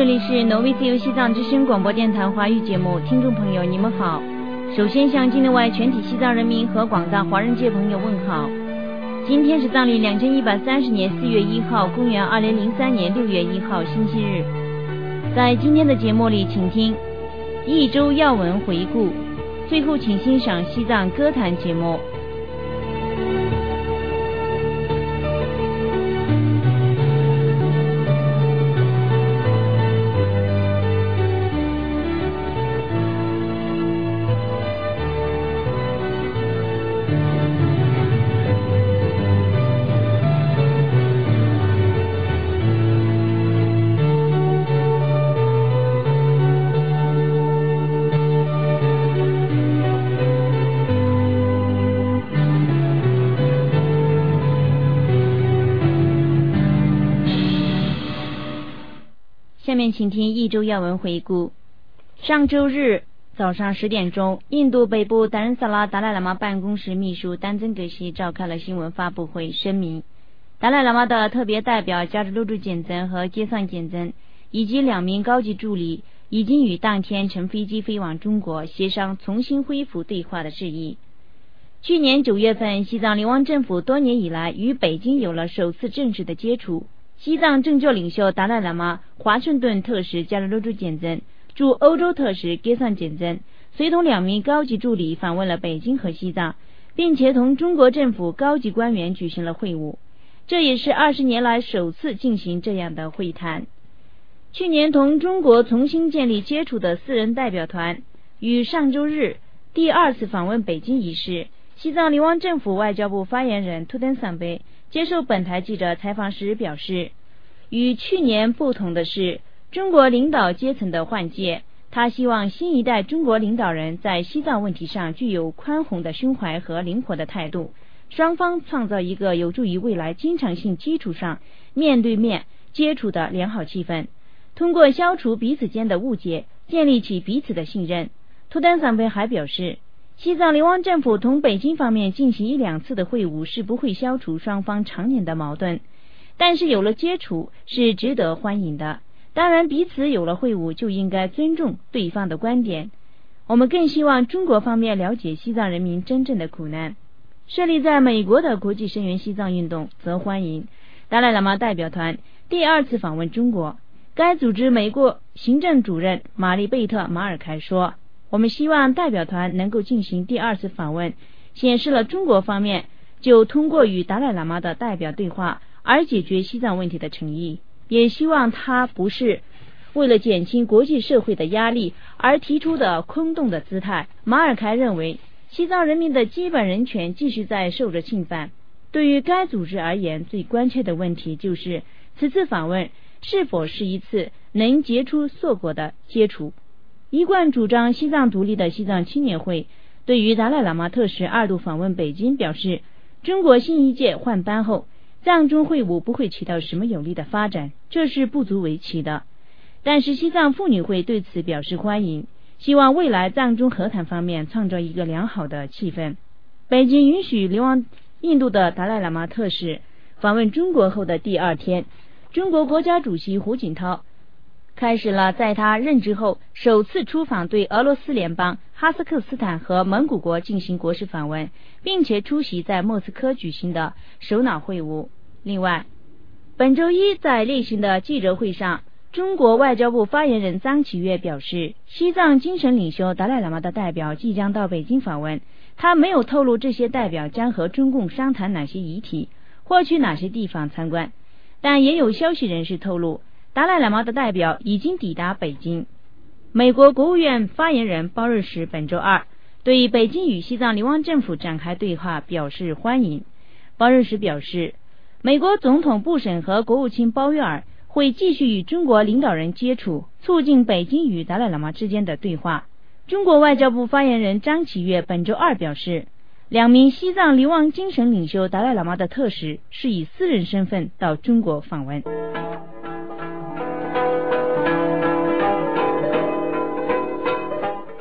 里是挪威自由西藏之声广播电台华语节目，听众朋友你们好。首先向境内外全体西藏人民和广大华人界朋友问好。今天是藏历2130年4月1号，公元2003年6月1号，星期日。在今天的节目里，请听一周要闻回顾，最后请欣赏西藏歌坛节目。下面请听一周要闻回顾。上周日早上10点钟，印度北部达仁萨拉达赖喇嘛办公室秘书丹增格西召开了新闻发布会，声明达赖喇嘛的特别代表加之露珠简增和杰桑简增以及2名高级助理已经于当天乘飞机飞往中国，协商重新恢复对话的事宜。去年9月份，西藏流亡政府多年以来与北京有了首次正式的接触。西藏政教领袖达赖喇嘛、华盛顿特使加之露珠简增、驻欧洲特使杰桑简增随同2名高级助理访问了北京和西藏，并且同中国政府高级官员举行了会晤，这也是20年来首次进行这样的会谈。去年同中国重新建立接触的4人代表团于上周日第2次访问北京一事，西藏流亡政府外交部发言人图登桑贝接受本台记者采访时表示，与去年不同的是中国领导阶层的换届，他希望新一代中国领导人在西藏问题上具有宽宏的胸怀和灵活的态度，双方创造一个有助于未来经常性基础上面对面接触的良好气氛，通过消除彼此间的误解，建立起彼此的信任。图登桑贝还表示，西藏流亡政府同北京方面进行1-2次的会晤是不会消除双方常年的矛盾，但是有了接触是值得欢迎的。当然彼此有了会晤就应该尊重对方的观点，我们更希望中国方面了解西藏人民真正的苦难。设立在美国的国际声援西藏运动则欢迎达赖喇嘛代表团第2次访问中国。该组织美国行政主任玛丽贝特马尔凯说，我们希望代表团能够进行第2次访问，显示了中国方面就通过与达赖喇嘛的代表对话而解决西藏问题的诚意，也希望他不是为了减轻国际社会的压力而提出的空洞的姿态。马尔凯认为，西藏人民的基本人权继续在受着侵犯，对于该组织而言，最关切的问题就是此次访问是否是一次能结出硕果的接触。一贯主张西藏独立的西藏青年会对于达赖喇嘛特使2度访问北京表示，中国新一届换班后，藏中会晤不会起到什么有利的发展，这是不足为奇的。但是西藏妇女会对此表示欢迎，希望未来藏中和谈方面创造一个良好的气氛。北京允许流亡印度的达赖喇嘛特使访问中国后的第2天，中国国家主席胡锦涛开始了在他任职后首次出访对俄罗斯联邦、哈萨克斯坦和蒙古国进行国事访问，并且出席在莫斯科举行的首脑会晤。另外，本周一在例行的记者会上，中国外交部发言人张启岳表示，西藏精神领袖达赖喇嘛的代表即将到北京访问，他没有透露这些代表将和中共商谈哪些议题或去哪些地方参观，但也有消息人士透露，达赖喇嘛的代表已经抵达北京。美国国务院发言人鲍瑞什本周2对北京与西藏流亡政府展开对话表示欢迎。鲍瑞什表示，美国总统布什和国务卿鲍威尔会继续与中国领导人接触，促进北京与达赖喇嘛之间的对话。中国外交部发言人张启岳本周2表示，2名西藏流亡精神领袖达赖喇嘛的特使是以私人身份到中国访问。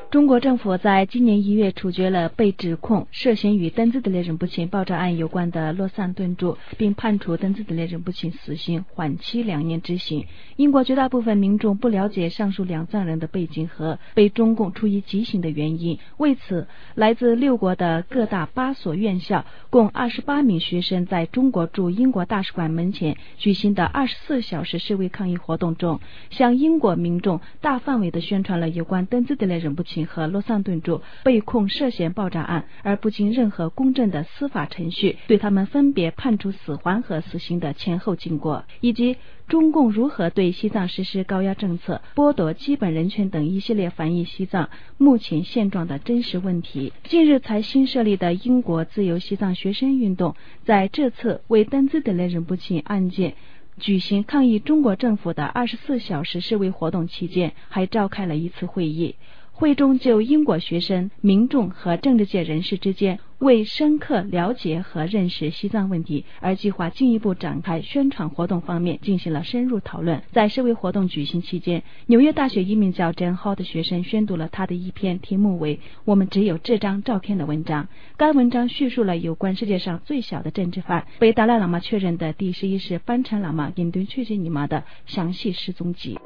中国政府在今年1月处决了被指控涉嫌与登兹德列仁布钦爆炸案有关的洛桑顿柱，并判处登兹德列仁布钦死刑，缓期2年执行。英国绝大部分民众不了解上述2藏人的背景和被中共处以极刑的原因，为此，来自6国的各大8所院校共28名学生在中国驻英国大使馆门前举行的24小时示威抗议活动中，向英国民众大范围地宣传了有关登兹德列仁布钦和洛桑顿柱被控涉嫌爆炸案，而不经任何公正的司法程序对他们分别判处死缓和死刑的前后经过，以及中共如何对西藏实施高压政策、剥夺基本人权等一系列反映西藏目前现状的真实问题。近日才新设立的英国自由西藏学生运动，在这次为登兹德列仁布钦案件举行抗议中国政府的24小时示威活动期间，还召开了一次会议。会中就英国学生、民众和政治界人士之间为深刻了解和认识西藏问题而计划进一步展开宣传活动方面进行了深入讨论。在示威活动举行期间，纽约大学一名叫Jen Hall的学生宣读了他的一篇题目为《我们只有这张照片》的文章。该文章叙述了有关世界上最小的政治犯被达赖喇嘛确认的第11世班禅喇嘛印度确切尼玛的详细失踪记。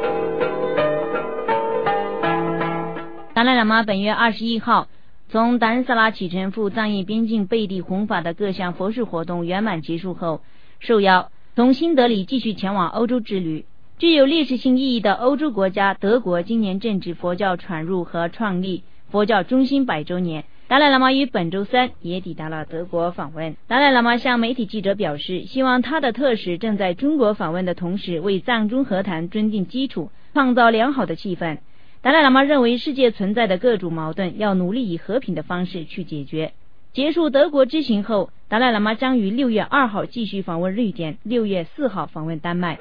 达赖喇嘛本月21号从达仁萨拉启程赴藏印边境贝地弘法的各项佛事活动圆满结束后，受邀从新德里继续前往欧洲之旅。具有历史性意义的欧洲国家德国今年正值佛教传入和创立佛教中心100周年，达赖喇嘛于本周3也抵达了德国访问。达赖喇嘛向媒体记者表示，希望他的特使正在中国访问的同时，为藏中和谈奠定基础，创造良好的气氛。达赖喇嘛认为世界存在的各种矛盾要努力以和平的方式去解决。结束德国之行后，达赖喇嘛将于6月2号继续访问瑞典，6月4号访问丹麦。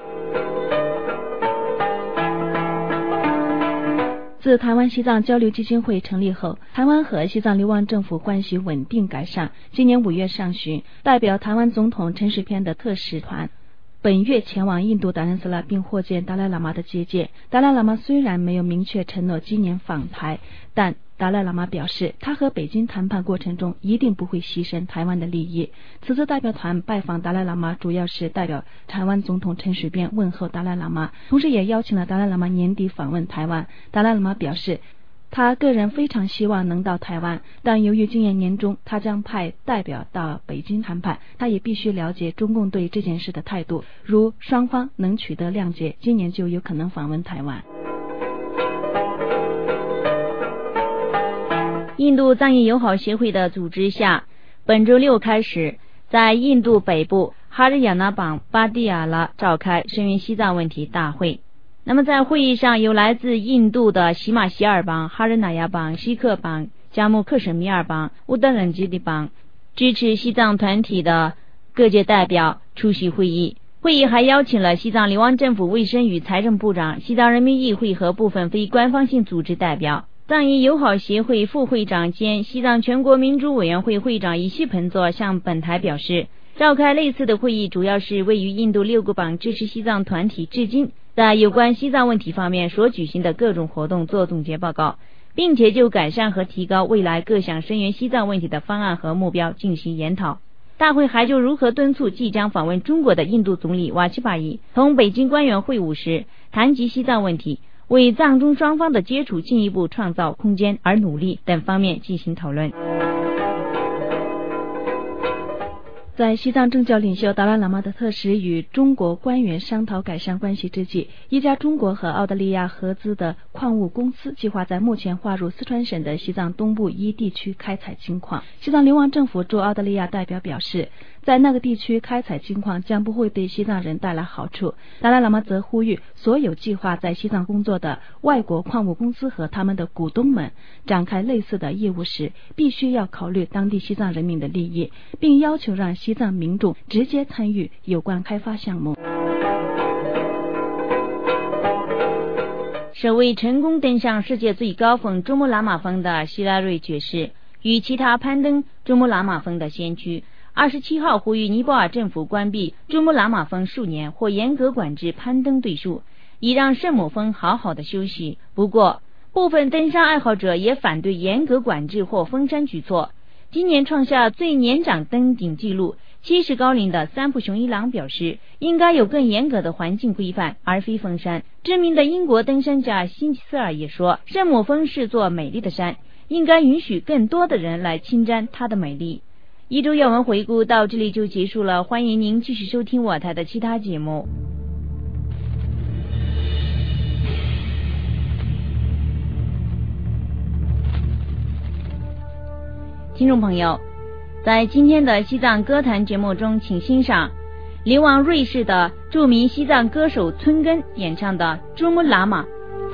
自台湾西藏交流基金会成立后，台湾和西藏流亡政府关系稳定改善。今年5月上旬，代表台湾总统陈水扁的特使团本月前往印度达仁萨拉并获见达赖喇嘛的接见。达赖喇嘛虽然没有明确承诺今年访台，但达赖喇嘛表示，他和北京谈判过程中一定不会牺牲台湾的利益。此次代表团拜访达赖喇嘛，主要是代表台湾总统陈水扁问候达赖喇嘛，同时也邀请了达赖喇嘛年底访问台湾。达赖喇嘛表示，他个人非常希望能到台湾，但由于今年年中他将派代表到北京谈判，他也必须了解中共对这件事的态度，如双方能取得谅解，今年就有可能访问台湾。 印度藏印友好协会的组织下，本周6开始在印度北部哈日亚纳邦巴蒂亚拉召开声援西藏问题大会。那么在会议上，有来自印度的喜马希尔邦、哈日那亚邦、锡克邦、加穆克什米尔邦、乌德仁基地邦支持西藏团体的各界代表出席会议。会议还邀请了西藏流亡政府卫生与财政部长、西藏人民议会和部分非官方性组织代表。藏印友好协会副会长兼西藏全国民主委员会会长伊西盆佐向本台表示，召开类似的会议主要是位于印度6个邦支持西藏团体至今在有关西藏问题方面所举行的各种活动做总结报告，并且就改善和提高未来各项声援西藏问题的方案和目标进行研讨。大会还就如何敦促即将访问中国的印度总理瓦奇巴伊同北京官员会晤时谈及西藏问题，为藏中双方的接触进一步创造空间而努力等方面进行讨论。 在西藏政教领袖达赖喇嘛的特使与中国官员商讨改善关系之际，一家中国和澳大利亚合资的矿物公司计划在目前划入四川省的西藏东部一地区开采金矿。西藏流亡政府驻澳大利亚代表表示，在那个地区开采金矿将不会对西藏人带来好处。达赖喇嘛则呼吁所有计划在西藏工作的外国矿物公司和他们的股东们展开类似的业务时，必须要考虑当地西藏人民的利益，并要求让西藏民众直接参与有关开发项目。 首位成功登上世界最高峰珠穆朗玛峰的希拉瑞爵士与其他攀登珠穆朗玛峰的先驱27号呼吁尼泊尔政府关闭珠穆朗玛峰数年或严格管制攀登队数，以让圣母峰好好的休息。不过部分登山爱好者也反对严格管制或封山举措。今年创下最年长登顶纪录70高龄的三浦雄一郎表示，应该有更严格的环境规范，而非封山。知名的英国登山家辛吉斯尔也说，圣母峰是座美丽的山，应该允许更多的人来侵占它的美丽。一周要闻回顾到这里就结束了，欢迎您继续收听我台的其他节目。听众朋友，在今天的西藏歌坛节目中，请欣赏流亡瑞士的著名西藏歌手村根演唱的《珠穆朗玛》。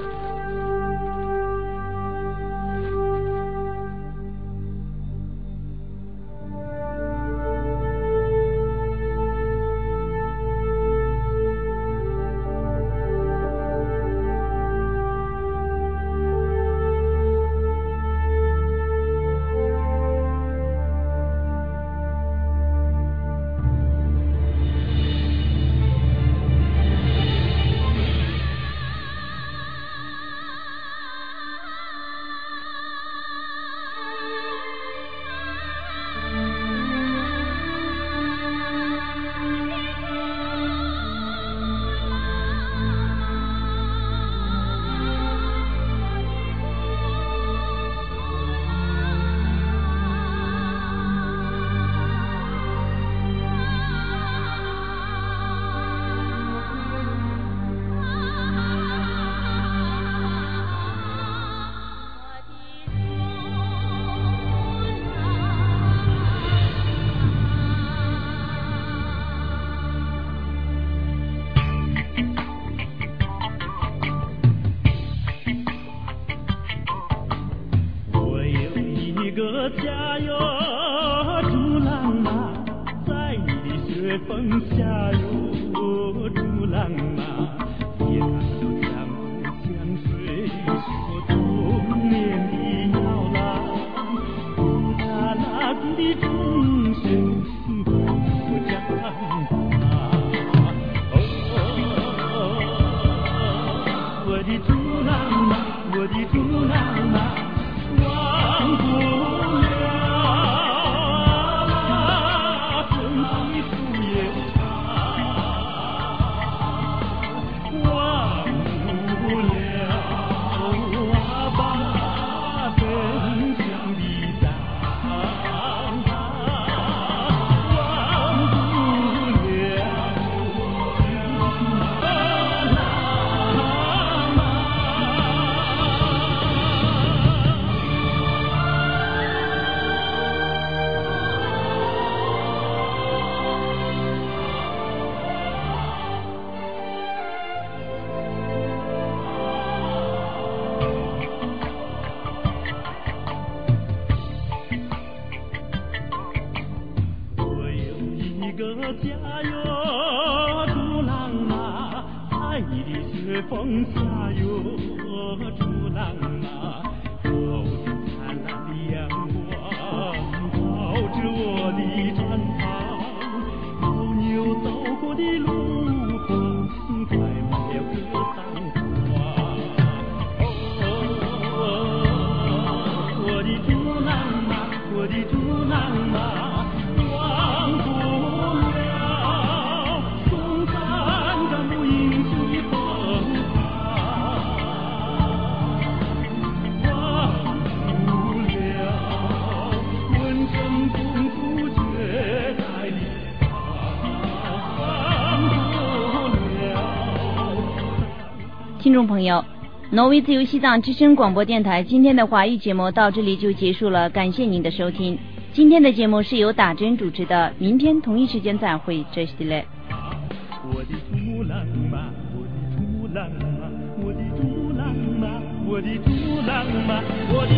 家哟，珠朗玛，在你的雪峰下哟，珠朗玛，也看到江湖江水说童年的摇篮，布达拉宫的钟声不讲我的珠朗玛，我的珠朗玛，忘不家哟，珠朗玛，在你的雪峰下哟，珠朗玛，头顶灿烂的阳光照着我的毡房，牦牛走过的路旁开满了格桑花。我的珠朗玛，我的珠朗玛。 听众朋友，挪威自由西藏之声广播电台今天的华语节目到这里就结束了，感谢您的收听。今天的节目是由打针主持的，明天同一时间再会，这是嘞。 我的珠朗玛，我的珠朗玛，我的珠朗玛，我的珠朗玛，我的